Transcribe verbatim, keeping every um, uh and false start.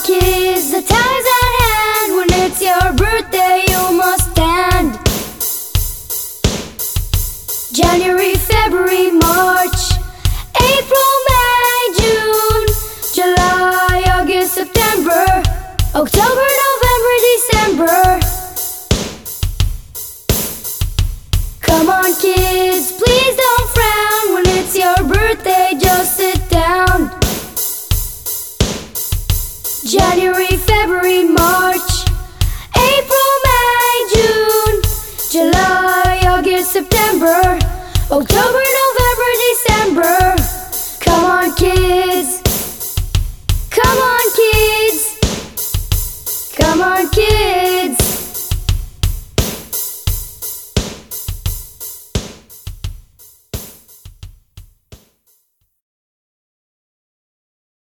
kids, the time's at hand. When it's your birthday, you must stand. January, February, March, April, May, June, July, August, September, October, November, December. Come on kids, please don't frown. When it's your birthday, just sit down. January, February, March, April, May, June, July, August, September, October,